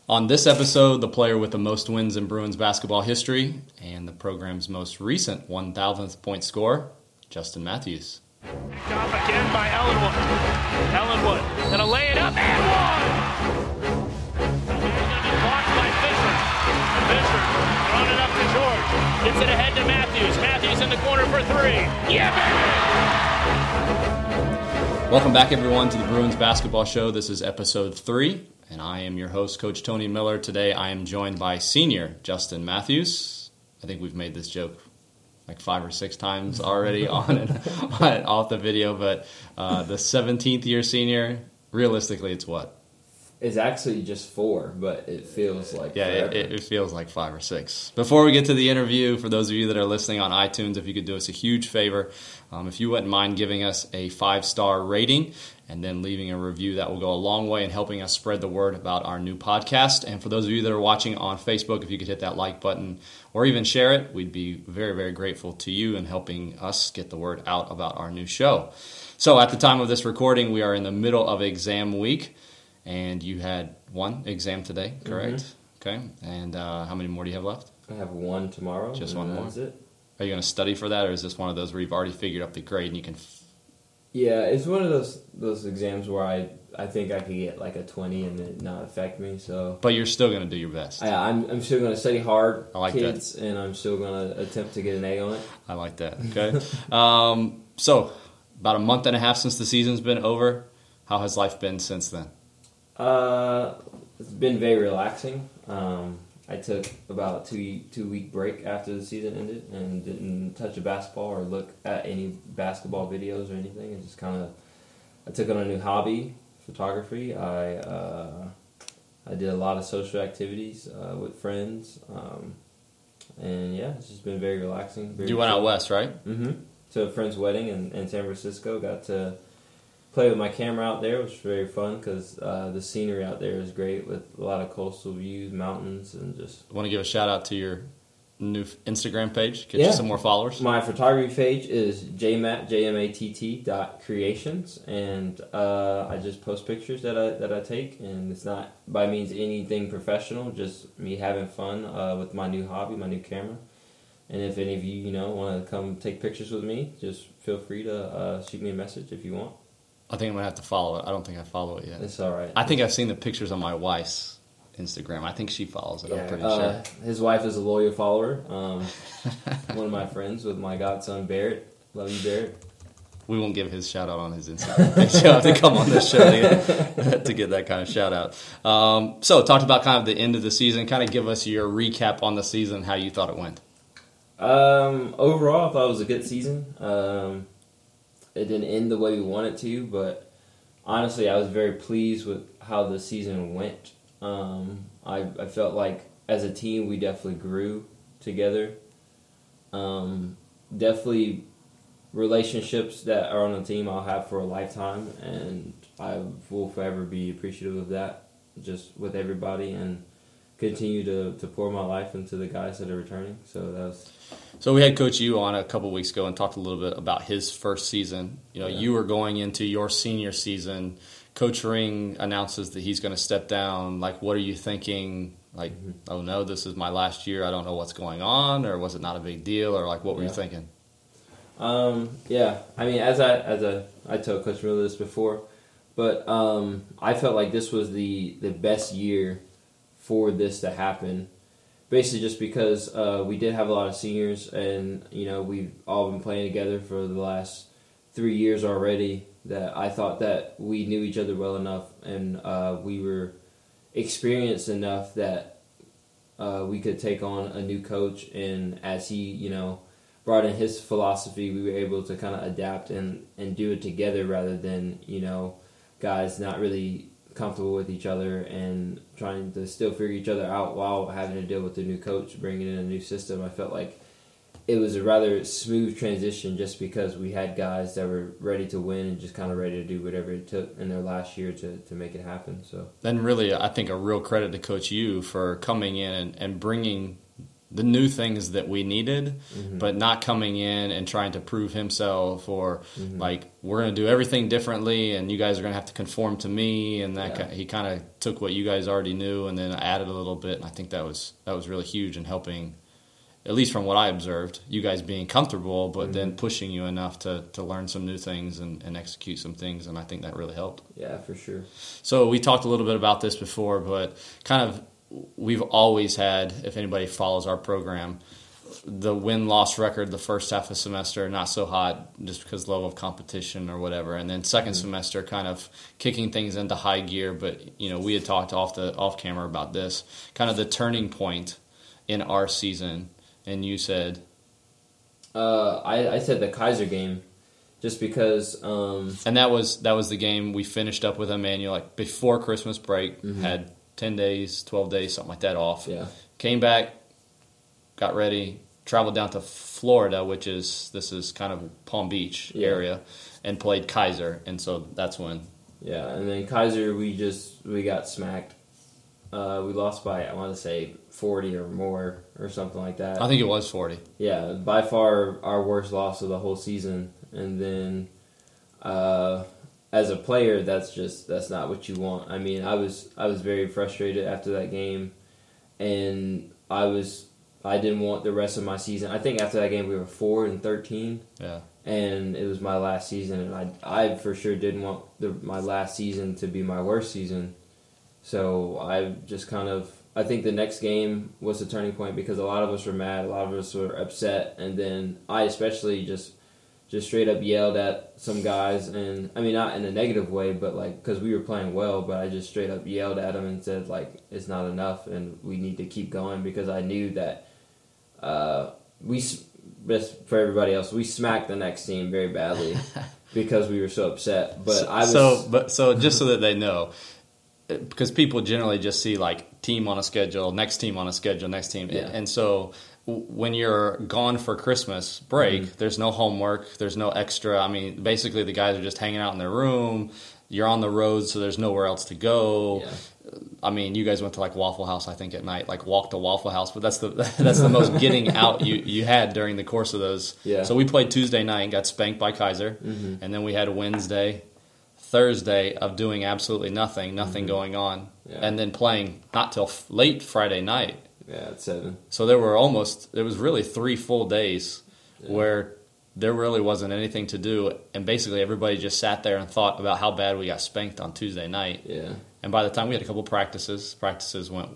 On this episode, the player with the most wins in Bruins basketball history and the program's most recent 1,000th point score, Justin Matthews. Job again by Ellenwood. Ellenwood gonna lay it up and one. Blocked by Fisher. Fisher throwing it up to George. Gets it ahead to Matthews. Matthews in the corner for three. Yeah, baby! Welcome back, everyone, to the Bruins Basketball Show. This is episode 3, and I am your host, Coach Tony Miller. Today, I am joined by senior Justin Matthews. I think we've made this joke like 5 or 6 times already on and off the video, but the 17th year senior, realistically, it's what? It's actually just 4, but it feels like it feels like 5 or 6. Before we get to the interview, for those of you that are listening on iTunes, if you could do us a huge favor, if you wouldn't mind giving us a 5-star rating and then leaving a review, that will go a long way in helping us spread the word about our new podcast. And for those of you that are watching on Facebook, if you could hit that like button or even share it, we'd be very, very grateful to you in helping us get the word out about our new show. So at the time of this recording, we are in the middle of exam week. And you had 1 exam today, correct? Mm-hmm. Okay. And how many more do you have left? I have 1 tomorrow. Just 1 more? That's it. Are you going to study for that, or is this one of those where you've already figured out the grade and you can... Yeah, it's one of those exams where I think I could get like a 20 and it not affect me. So, but you're still going to do your best. I'm still going to study hard, I like kids, that. And I'm still going to attempt to get an A on it. I like that, okay. So, about a month and a half since the season's been over. How has life been since then? It's been very relaxing. I took about a 2-week break after the season ended and didn't touch a basketball or look at any basketball videos or anything. It just I took on a new hobby, photography. I did a lot of social activities with friends, and yeah, it's just been very relaxing. You went out west, right? Mm-hmm. To a friend's wedding in San Francisco. Got to play with my camera out there, which was very fun because the scenery out there is great with a lot of coastal views, mountains, and just... I want to give a shout-out to your new Instagram page. Get you some more followers. My photography page is jmatt.creations, and I just post pictures that I take, and it's not by means anything professional, just me having fun with my new hobby, my new camera. And if any of you, want to come take pictures with me, just feel free to shoot me a message if you want. I think I'm going to have to follow it. I don't think I follow it yet. It's all right. I think I've seen the pictures on my wife's Instagram. I think she follows it. I'm pretty sure. His wife is a loyal follower. One of my friends with my godson, Barrett. Love you, Barrett. We won't give his shout-out on his Instagram. You'll have to come on this show to get that kind of shout-out. So talked about kind of the end of the season. Kind of give us your recap on the season, how you thought it went. Overall, I thought it was a good season. It didn't end the way we wanted to, but honestly, I was very pleased with how the season went. I felt like as a team, we definitely grew together. Definitely relationships that are on the team I'll have for a lifetime, and I will forever be appreciative of that, just with everybody, and continue to pour my life into the guys that are returning. So we had Coach U on a couple weeks ago and talked a little bit about his first season. You were going into your senior season. Coach Ring announces that he's going to step down. Like, what are you thinking? Like, oh no, this is my last year. I don't know what's going on, or was it not a big deal, or like, what were you thinking? Yeah. I mean, as I told Coach Miller this before, but I felt like this was the best year for this to happen. Basically just because we did have a lot of seniors, and we've all been playing together for the last 3 years already, that I thought that we knew each other well enough, and we were experienced enough that we could take on a new coach, and as he brought in his philosophy, we were able to kind of adapt and do it together rather than guys not really comfortable with each other and trying to still figure each other out while having to deal with the new coach, bringing in a new system. I felt like it was a rather smooth transition just because we had guys that were ready to win and just kind of ready to do whatever it took in their last year to make it happen. So then really, I think a real credit to Coach U for coming in and bringing the new things that we needed, but not coming in and trying to prove himself or like we're going to do everything differently and you guys are going to have to conform to me. And that he kind of took what you guys already knew and then added a little bit. And I think that was really huge in helping, at least from what I observed, you guys being comfortable, but then pushing you enough to learn some new things and execute some things. And I think that really helped. Yeah, for sure. So we talked a little bit about this before, but kind of we've always had, if anybody follows our program, the win-loss record the first half of the semester, not so hot just because level of competition or whatever. And then second semester kind of kicking things into high gear. But, we had talked off camera about this, kind of the turning point in our season. And you said? I said the Kaiser game just because. And that was the game we finished up with Emmanuel like before Christmas break, had 10 days, 12 days, something like that off. Yeah. Came Came back, got ready, traveled down to Florida, this is kind of Palm Beach area, and played Kaiser. And so that's when. Yeah, and then Kaiser, we got smacked. We lost by, I want to say, 40 or more or something like that. I think it was 40. Yeah, by far our worst loss of the whole season. And then as a player, that's not what you want. I mean, I was very frustrated after that game, and I didn't want the rest of my season. I think after that game we were 4-13. Yeah. And it was my last season, and I for sure didn't want my last season to be my worst season. So I just I think the next game was the turning point because a lot of us were mad, a lot of us were upset, and then I especially just straight up yelled at some guys, and I mean not in a negative way, but like because we were playing well, but I just straight up yelled at them and said like it's not enough and we need to keep going because I knew that for everybody else we smacked the next team very badly because we were so upset. But so just so that they know. Because people generally just see like team on a schedule, next team on a schedule, next team. Yeah. And so when you're gone for Christmas break, there's no homework, there's no extra. I mean, basically the guys are just hanging out in their room. You're on the road, so there's nowhere else to go. Yeah. I mean, you guys went to like Waffle House, I think, at night, like walked to Waffle House. But that's the most getting out you had during the course of those. Yeah. So we played Tuesday night and got spanked by Kaiser. And then we had Wednesday, Thursday of doing absolutely nothing going on, and then playing not till late Friday night. Yeah, at 7. So there was really 3 full days where there really wasn't anything to do, and basically everybody just sat there and thought about how bad we got spanked on Tuesday night. Yeah. And by the time we had a couple practices went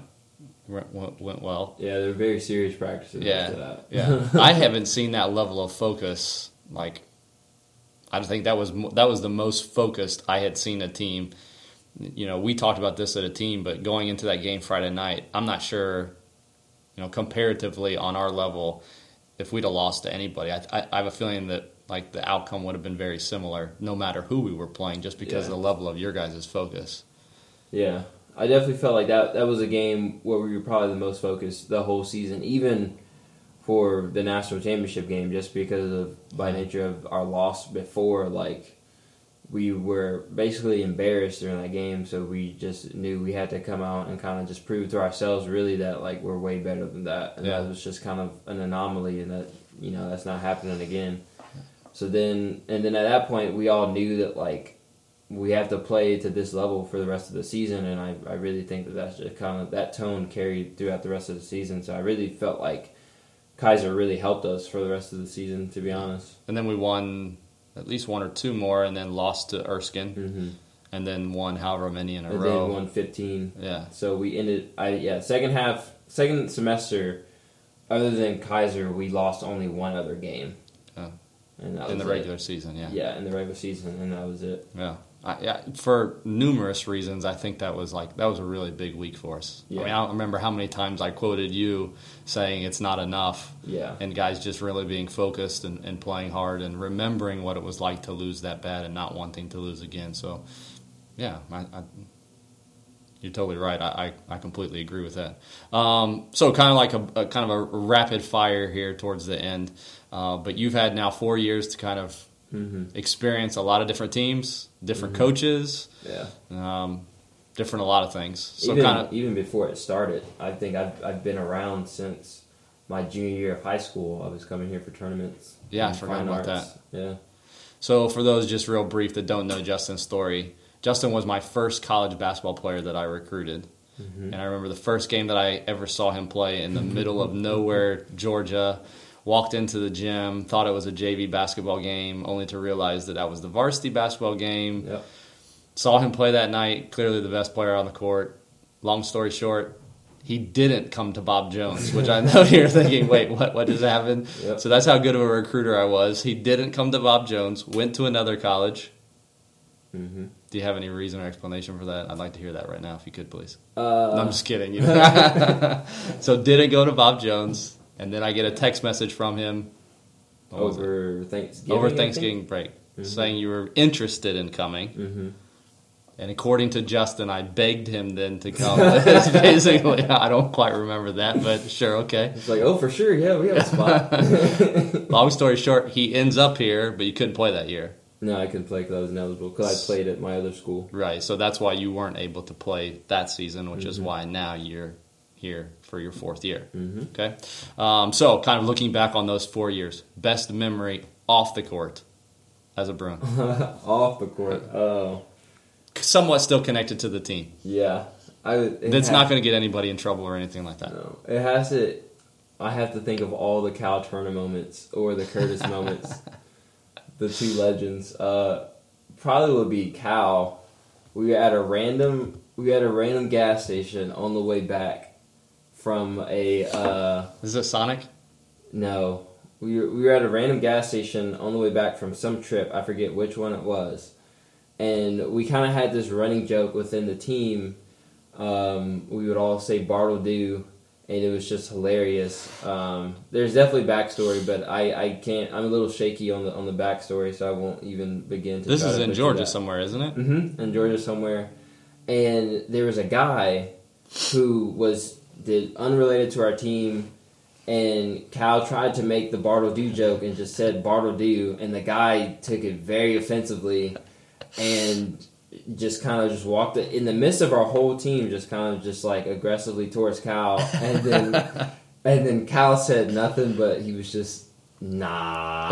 well. Yeah, they were very serious practices after that. Yeah. I haven't seen that level of focus like. I think that was the most focused I had seen a team. We talked about this at a team, but going into that game Friday night, I'm not sure, comparatively on our level, if we'd have lost to anybody. I have a feeling that like the outcome would have been very similar, no matter who we were playing, just because of the level of your guys' focus. Yeah, I definitely felt like that was a game where we were probably the most focused the whole season, even for the national championship game, just because of by nature of our loss before, like we were basically embarrassed during that game, so we just knew we had to come out and kind of just prove to ourselves really that like we're way better than that, and that was just kind of an anomaly, and that that's not happening again. So then at that point we all knew that like we have to play to this level for the rest of the season, and I really think that's just kind of that tone carried throughout the rest of the season. So I really felt like Kaiser really helped us for the rest of the season, to be honest. And then we won at least 1 or 2 more, and then lost to Erskine, and then won however many in a row. And then won 15. Yeah. So we ended. Second semester, other than Kaiser, we lost only 1 other game. Yeah. And that in was the regular season, yeah. Yeah, in the regular season, and that was it. Yeah. For numerous reasons, I think that was a really big week for us. Yeah. I mean, I don't remember how many times I quoted you saying it's not enough. Yeah. And guys just really being focused and playing hard and remembering what it was like to lose that bad and not wanting to lose again. So, yeah, you're totally right. I completely agree with that. So kind of like a rapid fire here towards the end. But you've had now 4 years to kind of experience a lot of different teams, different coaches, different a lot of things. So even before it started, I think I've been around since my junior year of high school. I was coming here for tournaments. Yeah, I in forgot fine about arts. Yeah. So for those just real brief that don't know Justin's story, Justin was my first college basketball player that I recruited. Mm-hmm. And I remember the first game that I ever saw him play in the middle of nowhere, Georgia. Walked into the gym, thought it was a JV basketball game, only to realize that was the varsity basketball game. Yep. Saw him play that night, clearly the best player on the court. Long story short, he didn't come to Bob Jones, which I know you're thinking, wait, what just happened? Yep. So that's how good of a recruiter I was. He didn't come to Bob Jones, went to another college. Mm-hmm. Do you have any reason or explanation for that? I'd like to hear that right now, if you could, please. No, I'm just kidding. So didn't go to Bob Jones, and then I get a text message from him over Thanksgiving. over Thanksgiving break, saying you were interested in coming. Mm-hmm. And according to Justin, I begged him then to come. It's basically, I don't quite remember that, but sure, okay. It's like, oh, for sure, yeah, we have a spot. Long story short, he ends up here, but you couldn't play that year. No, I couldn't play because I was ineligible because I played at my other school. Right, so that's why you weren't able to play that season, which is why now you're here for your fourth year. Mm-hmm. Okay, so kind of looking back on those 4 years, best memory off the court as a Bruin. Off the court. Oh. Somewhat still connected to the team. Yeah. That's not going to get anybody in trouble or anything like that. No. It has to. I have to think of all the Cal Turner moments or the Curtis moments. The two legends. Probably would be Cal. We were at a random gas station on the way back from a. Is it Sonic? No, we were at a random gas station on the way back from some trip. I forget which one it was, and we kind of had this running joke within the team. We would all say Bartle do, and it was just hilarious. There's definitely backstory, but I can't. I'm a little shaky on the backstory, so I won't even begin to. This try is to in butcher Georgia that. somewhere, isn't it? Mm-hmm. In Georgia somewhere, and there was a guy who did unrelated to our team, and Cal tried to make the Bartle do joke and just said Bartle do, and the guy took it very offensively, and just kind of just walked in the midst of our whole team, just kind of just like aggressively towards Cal, and then Cal said nothing, but he was just nah,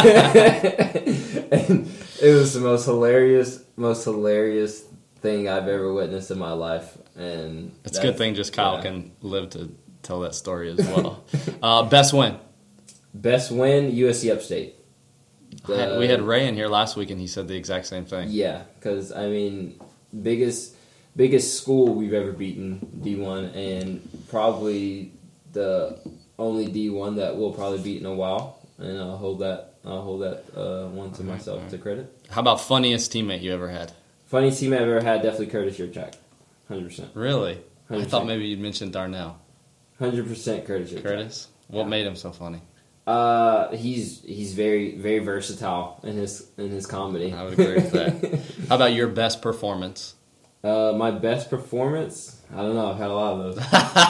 and it was the most hilarious thing I've ever witnessed in my life, and It's a good thing just Kyle can live to tell that story as well. Best win. Best win, USC Upstate. We had Ray in here last week, and he said the exact same thing. Yeah, because I mean, biggest school we've ever beaten, D1, and probably the only D1 that we'll probably beat in a while. And I'll hold that one to myself to credit. How about funniest teammate you ever had? Funniest team I've ever had, definitely Curtis Yurchak, 100%. Really? 100%. I thought maybe you'd mentioned Darnell. 100% Curtis Yurchak. Curtis? What made him so funny? He's very, very versatile in his comedy. I would agree with that. How about your best performance? My best performance? I don't know. I've had a lot of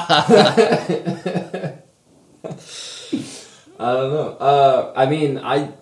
those. I don't know. I mean, I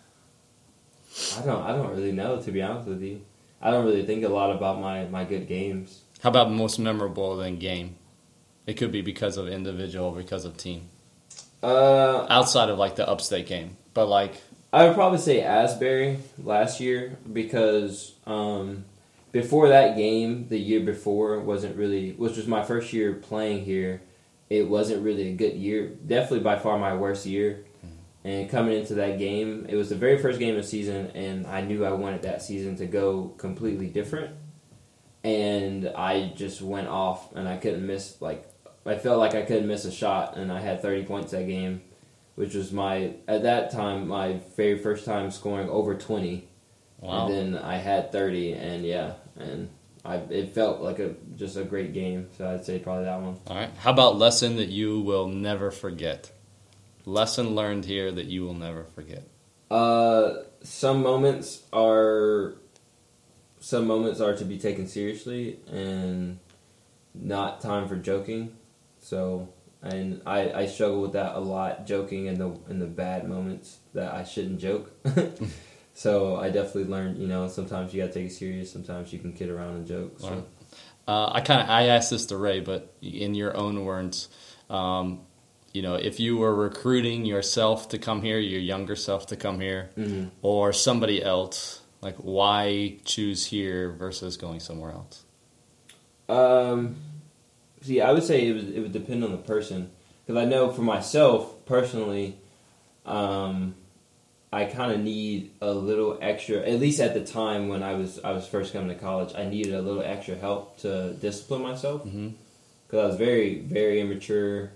don't really know, to be honest with you. I don't really think a lot about my good games. How about most memorable than game? It could be because of individual, because of team. Outside of like the Upstate game, but like I would probably say Asbury last year because before that game, the year before which was my first year playing here. It wasn't really a good year. Definitely by far my worst year. And coming into that game, it was the very first game of the season, and I knew I wanted that season to go completely different. And I just went off, and I couldn't miss, I felt like I couldn't miss a shot, and I had 30 points that game, which was at that time, my very first time scoring over 20. Wow. And then I had 30, and it felt like just a great game, so I'd say probably that one. All right. How about lesson that you will never forget? Lesson learned here that you will never forget. Some moments are to be taken seriously and not time for joking. So, and I struggle with that a lot, joking in the bad moments that I shouldn't joke. So I definitely learned, sometimes you gotta take it serious. Sometimes you can kid around and joke. So. Right. I asked this to Ray, but in your own words, if you were recruiting yourself to come here, your younger self to come here, or somebody else, like why choose here versus going somewhere else? See, I would say it would depend on the person, because I know for myself personally, I kind of need a little extra. At least at the time when I was first coming to college, I needed a little extra help to discipline myself, because I was very, very immature.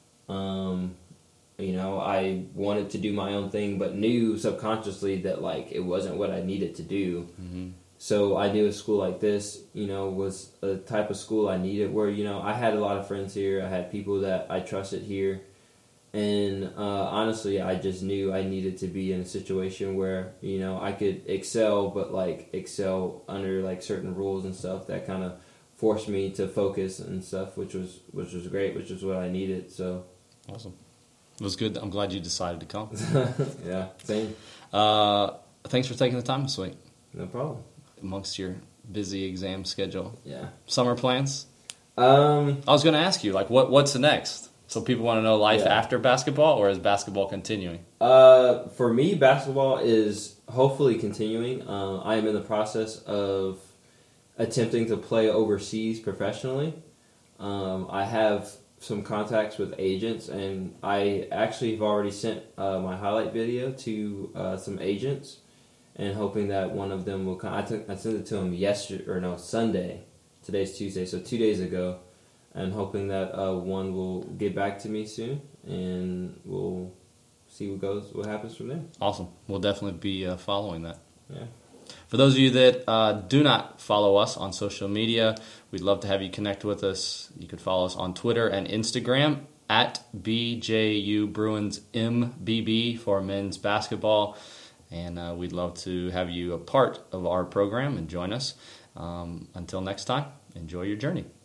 I wanted to do my own thing, but knew subconsciously that like it wasn't what I needed to do. So I knew a school like this, was a type of school I needed, where I had a lot of friends here. I had people that I trusted here, and honestly, I just knew I needed to be in a situation where I could excel, but like excel under like certain rules and stuff that kind of forced me to focus and stuff, which was great, which was what I needed. So awesome. It was good. I'm glad you decided to come. Yeah, same. Thanks for taking the time this week. No problem. Amongst your busy exam schedule. Yeah. Summer plans? I was going to ask you, like, what's next? So people want to know life after basketball, or is basketball continuing? For me, basketball is hopefully continuing. I am in the process of attempting to play overseas professionally. I have some contacts with agents, and I actually have already sent my highlight video to some agents, and hoping that one of them will come. I sent it to them Sunday. Today's Tuesday, so 2 days ago, and hoping that one will get back to me soon, and we'll see what happens from there. Awesome. We'll definitely be following that. Yeah. For those of you that do not follow us on social media, we'd love to have you connect with us. You could follow us on Twitter and Instagram at BJU Bruins MBB for men's basketball. And we'd love to have you a part of our program and join us. Until next time, enjoy your journey.